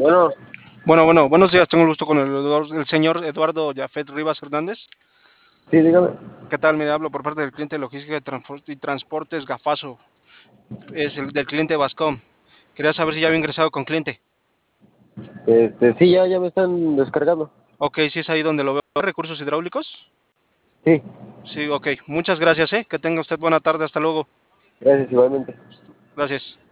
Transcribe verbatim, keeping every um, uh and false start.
Bueno, Bueno, bueno, buenos días. Tengo el gusto con el, Eduardo- el señor Eduardo Yafet Rivas Hernández. sí, dígame. ¿Qué tal? Me hablo por parte del cliente de logística de transpor- y transportes Gafaso. Es el del cliente Vascom. Quería saber si ya había ingresado con cliente. Este, sí, ya, ya me están descargando. Ok, sí es ahí donde lo veo. ¿Recursos hidráulicos? Sí, Sí, ok. Muchas gracias, ¿eh? Que tenga usted buena tarde. Hasta luego. gracias igualmente. Gracias.